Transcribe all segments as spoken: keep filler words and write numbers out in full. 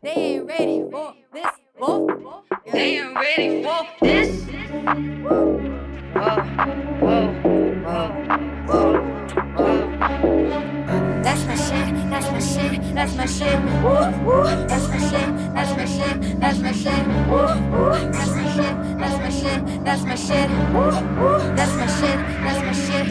They ain't ready for this. Whoa. They ain't ready for this. Whoa, whoa, whoa, whoa, whoa. That's my shit, that's my shit, that's my shit. Woo, woo. That's my shit, that's my shit, that's my shit. Woo, woo. That's my shit, that's my shit, that's my shit. Woo, woo. That's my shit, that's my shit.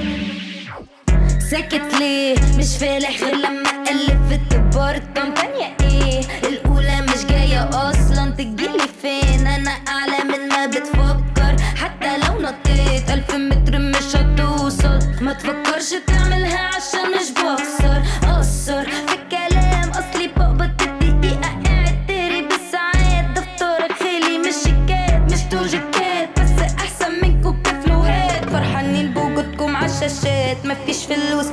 ساكت ليه مش فالح غير لما قلبت البرطم تانية ايه الاولى مش جاية اصلا تجيلي فين انا اعلى من ما بتفكر حتى لو نطيت الف متر مش هتوصل ما تفكرش تعملها عشان مش بخسر اقصر في الكلام اصلي بقبض الدقيقة قاعد تاري بالساعات دفترك خالي مش شيكات مش توجيكات بس احسن منكم بفلوهات فرحانين بوجودكم عالشاشات مفيش فلوس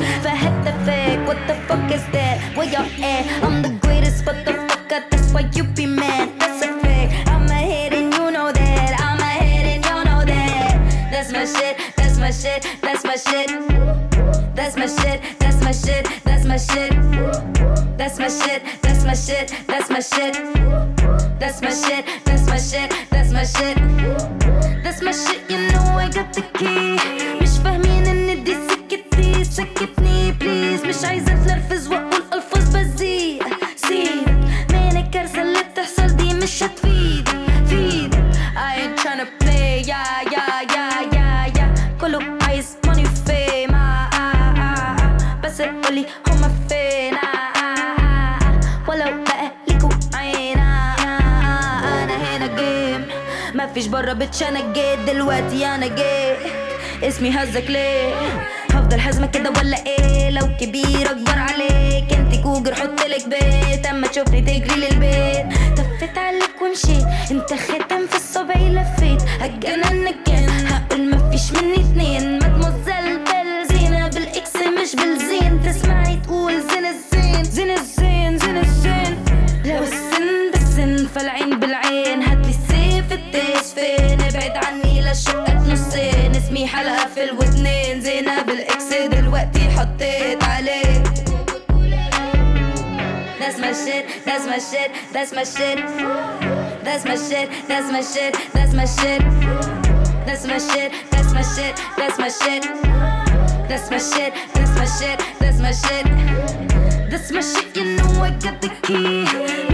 فهتفاك what the fuck is that where y'all at I'm the greatest but the fuck up that's why you be mad that's a fact I'm ahead and you know that I'm ahead and you know that that's my shit that's my shit that's my shit that's my shit that's my shit that's my shit that's my shit that's my shit that's my shit that's my shit that's my shit that's my shit that's my shit you know I got the key مش فاهمين ان دي سكتي سكتني بليز مش عايزة اتنرفز واقول الفاظ بذيء سيبك من الكارثة اللي بتحصل دي مش هتفيدك فيدك I ain't tryna play yeah yeah yeah yeah yeah كله عايز money fame ah, ah, ah, ah. بس قولي هما فين ah, ah, ah. ولو بقى ليكوا عين ah, ah, ah. انا هنا جيم مفيش برا بتش انا جيت دلوقتي انا جيت اسمي هزك ليه هفضل حزمة كده ولا ايه لو كبير اكبر عليك انت كوجر حطلك بيت اما تشوفني تجري للبيت تفت عليك ومشيت انت ختم في الصبعي لفيت هتجنن كان هقول مفيش مني اتنين مدموزيل بالزينة بالاكس مش بالزين تسمعي تقول زين الزين زين الزين زين الزين لو السن بالسن فالعين بالعين هاتلي السيف التيس فين ابعد عني لا شقك نصين اسمي حلقة في الودنين زينة بالاكس دلوقتي حطيت عليك That's my shit, that's my shit, that's my shit That's my shit, that's my shit, that's my shit That's my shit, that's my shit, that's my shit That's my shit, that's my shit, that's my shit That's my shit, you know I got the key